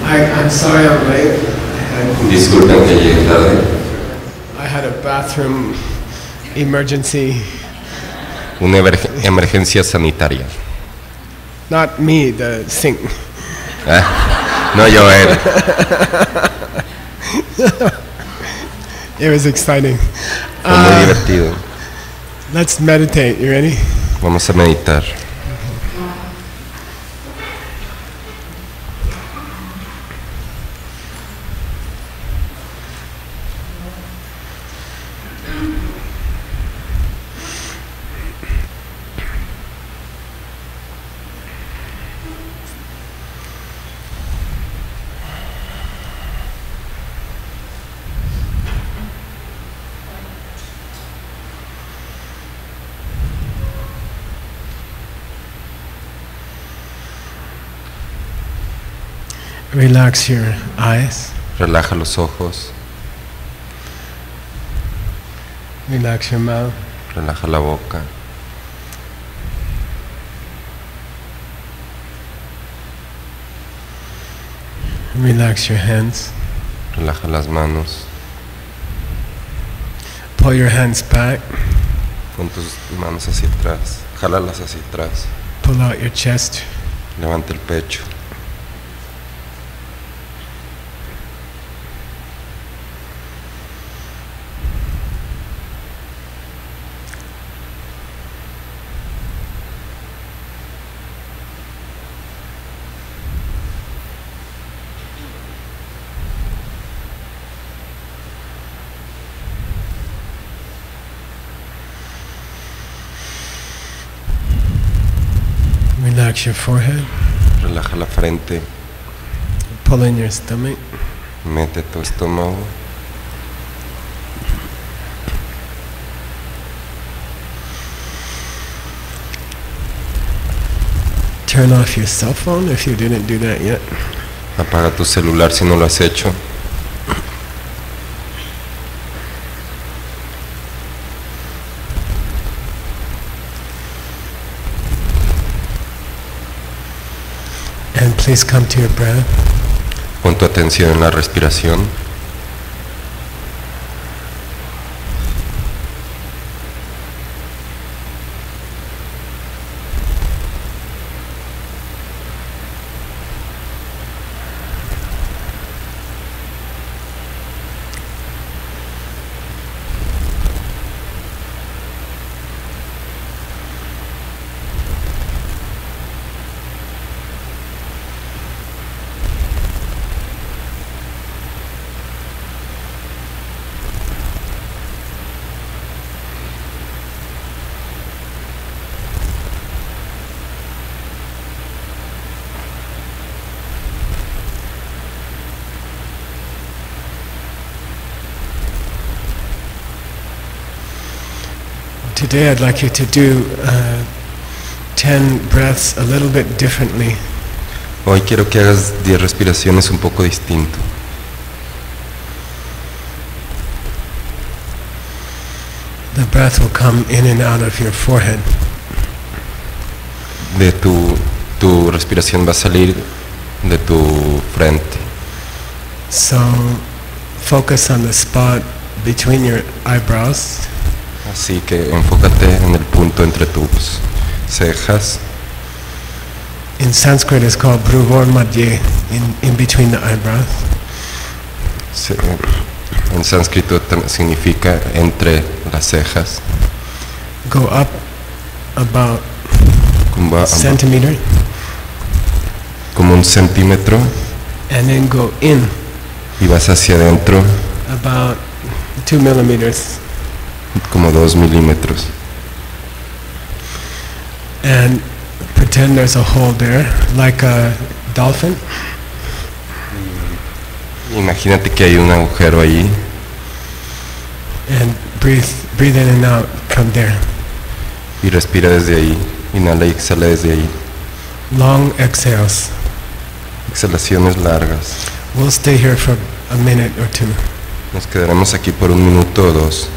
I'm sorry I'm late. Disculpen que llegue tarde. I had a bathroom emergency. Una emergencia sanitaria. Not me, the sink. No yo, él. It was exciting. Fue muy divertido. Let's meditate. You ready? Vamos a meditar. Relax your eyes. Relaja los ojos, Relax your mouth. relaja la boca, Relax your hands. relaja las manos. Pull your hands back. Pon tus manos hacia atrás, jálalas hacia atrás, Pull out your chest. levanta el pecho. Relax your forehead. Relaja la frente, Pull in your stomach. mete tu estómago. Turn off your cell phone if you didn't do that yet. Apaga tu celular si no lo has hecho. And please come to your breath. Pon tu atención en la respiración. Today I'd like you to do 10 breaths a little bit differently. Hoy quiero que hagas 10 respiraciones un poco distinto. The breath will come in and out of your forehead. De tu respiración va a salir de tu frente. So focus on the spot between your eyebrows. Así que enfócate en el punto entre tus cejas. In Sanskrit it's called Bhruvor Madhye, in between the eyebrows. En sánscrito significa entre las cejas. Go up about Como, a centimeter como un centímetro and then go in y vas hacia adentro about 2 millimeters. como 2 milímetros. And pretend there's a hole there, like a dolphin. Imagínate que hay un agujero ahí And breathe in and out from there. y respira desde ahí. Inhala y exhala desde ahí. Long exhales. Exhalaciones largas. We'll stay here for a minute or two. Nos quedaremos aquí por 1 minuto o 2.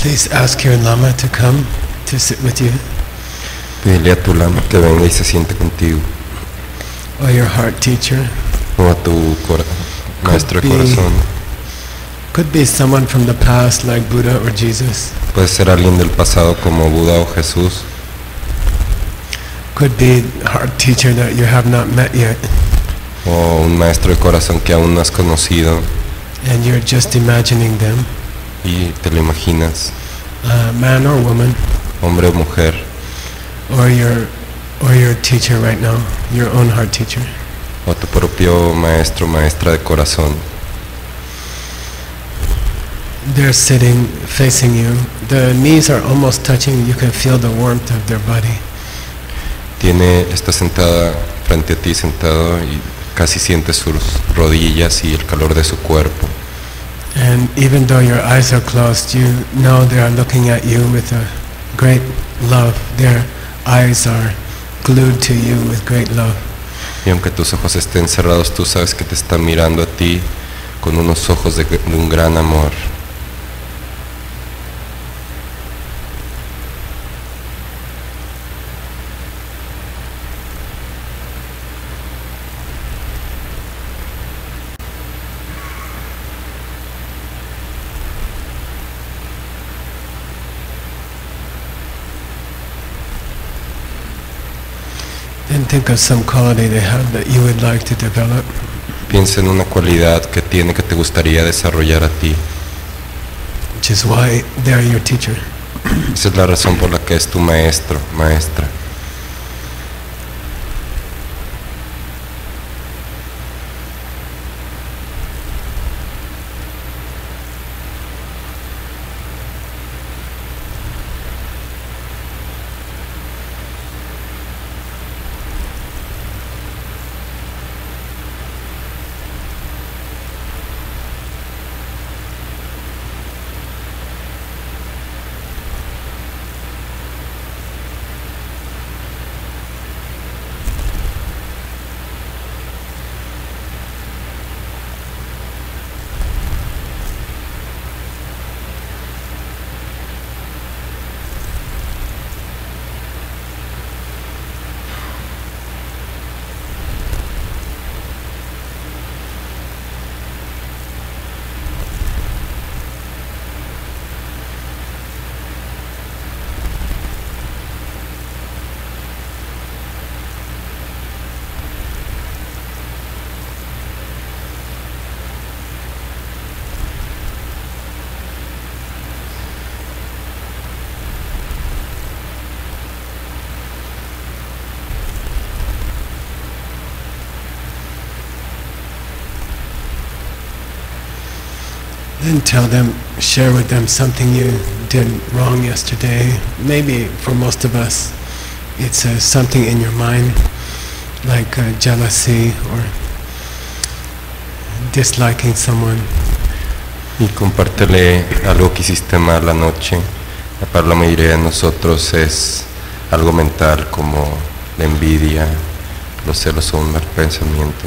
Please ask your Lama to come to sit with you, Pídele a tu lama que venga y se siente contigo, or your heart teacher. o a tu maestro de be- corazón. Could be someone from the past like Buddha or Jesus. Puede ser alguien del pasado como Buda o Jesús, Could be a heart teacher that you have not met yet, o un maestro de corazón que aún no has conocido and you're just imagining them, y te lo imaginas, man or woman, hombre o mujer, or your teacher right now, your own heart teacher. o tu propio maestro o maestra de corazón. They're sitting facing you. The knees are almost touching. You can feel the warmth of their body. Está sentada frente a ti, sentado, y casi sientes sus rodillas y el calor de su cuerpo. And even though your eyes are closed, you know they are looking at you with a great love. Their eyes are glued to you with great love. Y aunque tus ojos estén cerrados, tú sabes que te están mirando a ti con unos ojos de un gran amor. Then think of some quality they have that you would like to develop. Piensa en una cualidad que tiene que te gustaría desarrollar a ti. Which is why they are your teacher. Esa es la razón por la que es tu maestro, maestra. Then tell them, share with them something you did wrong yesterday. Maybe for most of us, it's something in your mind, like jealousy or disliking someone. Y compártele algo que hiciste mal anoche. Para la mayoría de nosotros es algo mental, como la envidia, los celos o un mal pensamiento.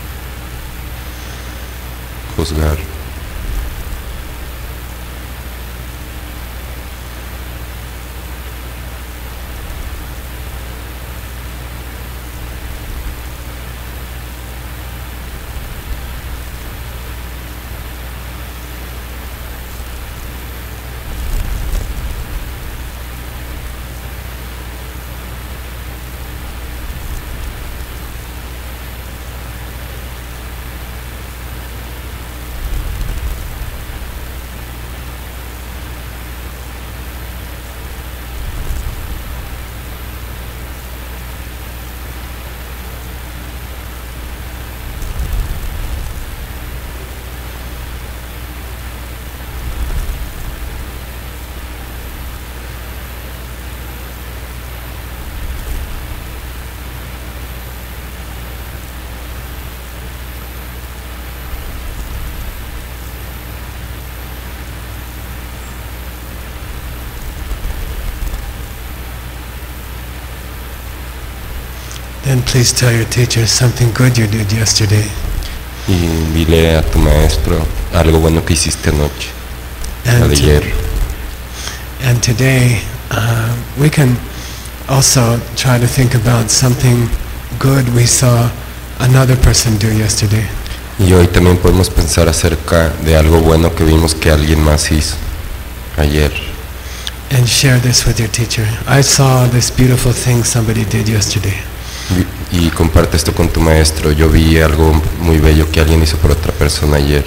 Juzgar. Then please tell your teacher something good you did yesterday. Y dile a tu maestro algo bueno que hiciste anoche, And, ayer. And today, we can also try to think about something good we saw another person do yesterday. Y hoy también podemos pensar acerca de algo bueno que vimos que alguien más hizo ayer. And share this with your teacher. I saw this beautiful thing somebody did yesterday. Y comparte esto con tu maestro. Yo vi algo muy bello que alguien hizo por otra persona ayer.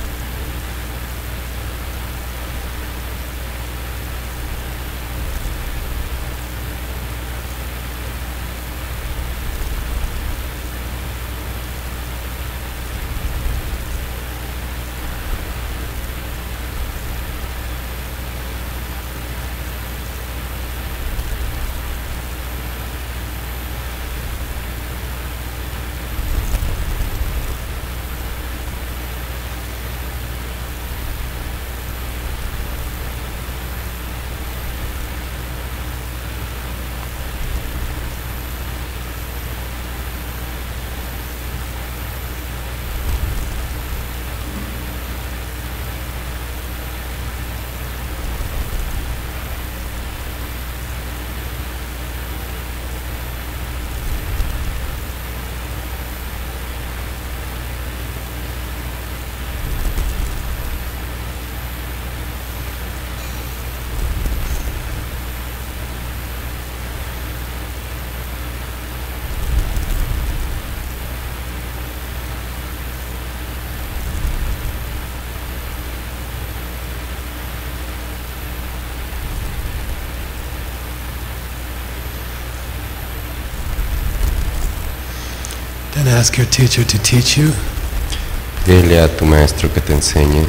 Then ask your teacher to teach you. Dile a tu maestro que te enseñe.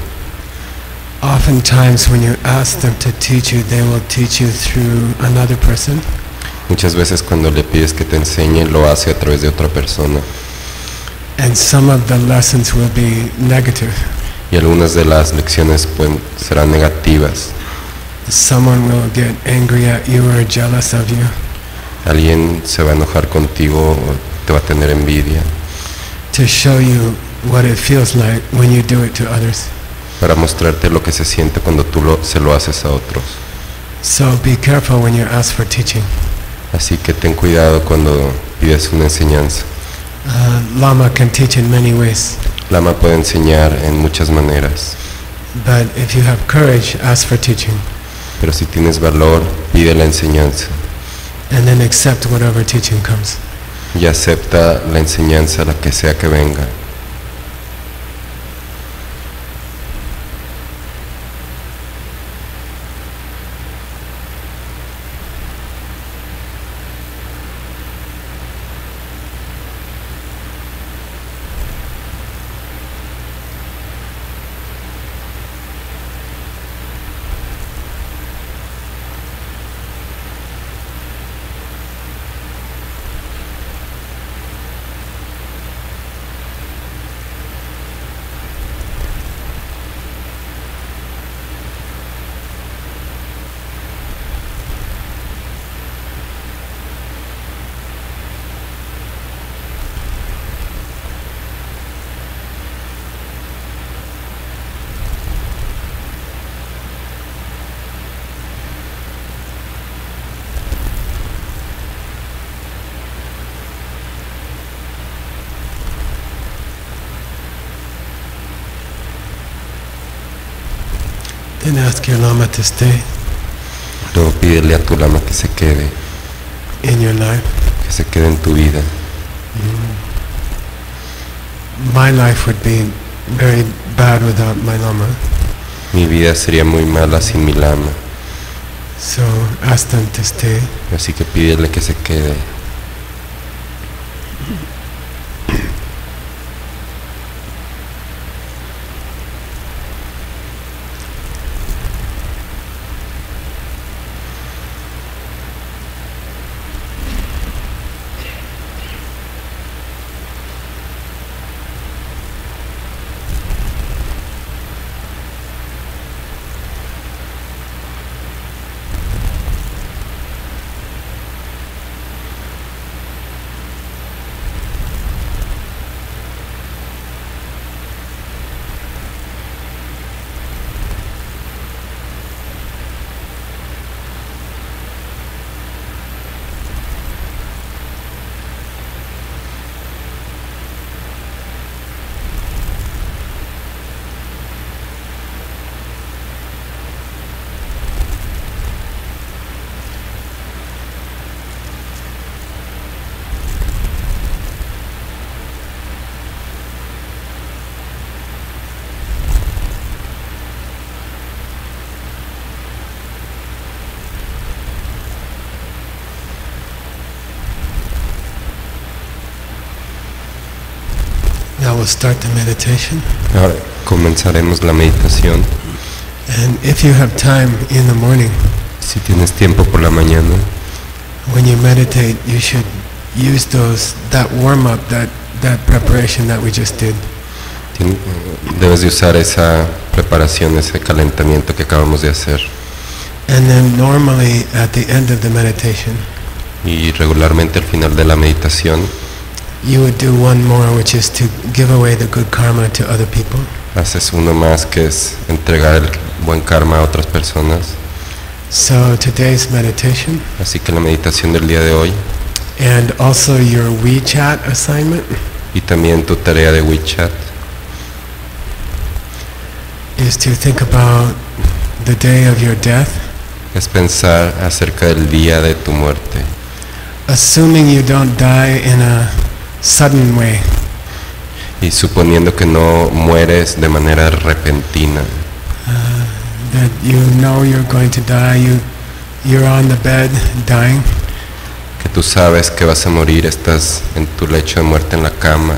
Oftentimes when you ask them to teach you, they will teach you through another person. Muchas veces cuando le pides que te enseñe, lo hace a través de otra persona. And some of the lessons will be negative. Y algunas de las lecciones serán negativas. Someone will get angry at you or jealous of you. Alguien se va a enojar contigo o te va a tener envidia. To show you what it feels like when you do it to others. Para mostrarte lo que se siente cuando tú se lo haces a otros. So be careful when you ask for teaching. Así que ten cuidado cuando pides una enseñanza. Lama can teach in many ways. Lama puede enseñar en muchas maneras. But if you have courage, ask for teaching. Pero si tienes valor, pide la enseñanza. And then accept whatever teaching comes. Y acepta la enseñanza, la que sea que venga. Then ask your Lama to stay Luego pídele a tu lama que se quede in your life. en tu vida. My life would be very bad without my Lama. Mi vida sería muy mala sin mi lama. So ask them to stay. Así que pídele que se quede. we'll start the meditation. Ahora comenzaremos la meditación. And if you have time in the morning, Si tienes tiempo por la mañana, when you meditate, you should use that warm-up, that preparation that we just did. debes de usar esa preparación, ese calentamiento que acabamos de hacer. And then normally at the end of the meditation, Y regularmente al final de la meditación you would do one more, which is to give away the good karma to other people. haces uno más, que es entregar el buen karma a otras personas. So today's meditation, Así que la meditación del día de hoy and also your WeChat assignment, y también tu tarea de WeChat is to think about the day of your death, es pensar acerca del día de tu muerte, assuming you don't die in a sudden way. y suponiendo que no mueres de manera repentina, That you know you're going to die, you're on the bed dying, que tú sabes que vas a morir, estás en tu lecho de muerte en la cama,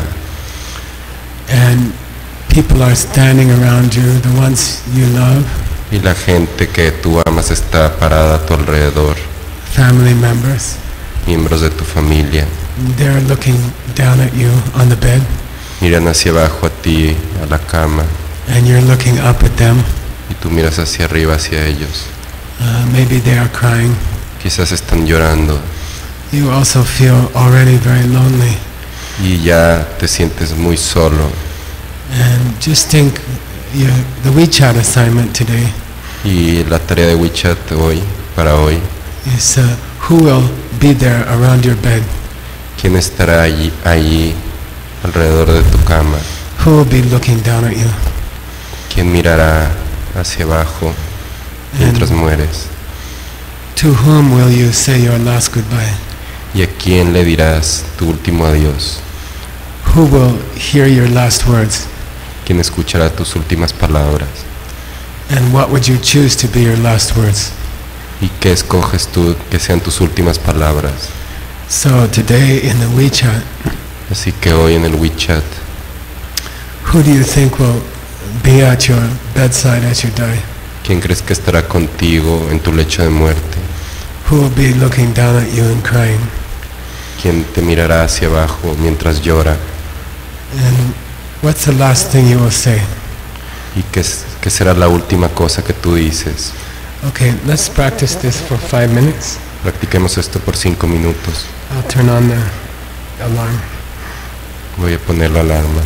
and people are standing around you, the ones you love, y la gente que tú amas está parada a tu alrededor, family members. miembros de tu familia, They're looking down at you on the bed, miran hacia abajo a ti, a la cama, and you're looking up at them. y tú miras hacia arriba, hacia ellos. Maybe they are crying. Quizás están llorando You also feel already very lonely. y ya te sientes muy solo. And just think, the WeChat assignment today Y la tarea de WeChat para hoy, is who will be there around your bed? ¿quién estará allí alrededor de tu cama? Who will be looking down at you? ¿Quién mirará hacia abajo mientras mueres? To whom will you say your last goodbye? ¿Y a quién le dirás tu último adiós? Who will hear your last words? ¿Quién escuchará tus últimas palabras? And what would you choose to be your last words? ¿Y qué escoges tú que sean tus últimas palabras? So today in the WeChat, Así que hoy en el WeChat, who do you think will be at your bedside as you die? ¿quién crees que estará contigo en tu lecho de muerte? Who will be looking down at you and crying? ¿Quién te mirará hacia abajo mientras llora? And what's the last thing you will say? ¿Y qué será la última cosa que tú dices? Okay, let's practice this for 5 minutes. Practiquemos esto por 5 minutos. I'll turn on the alarm. Voy a poner la alarma.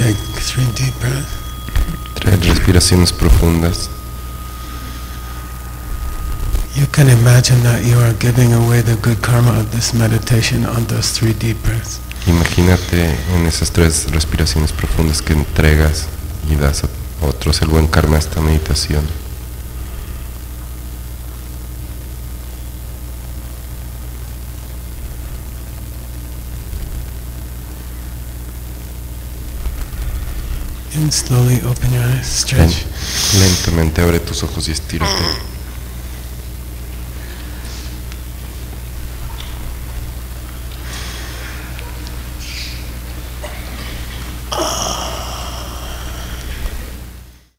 Take 3 deep breaths. 3 respiraciones profundas. You can imagine that you are giving away the good karma of this meditation on those 3 deep breaths. Imagínate en esas 3 respiraciones profundas que entregas y das a otros el buen karma de esta meditación. And slowly open your eyes, stretch. Lentamente abre tus ojos y estírate.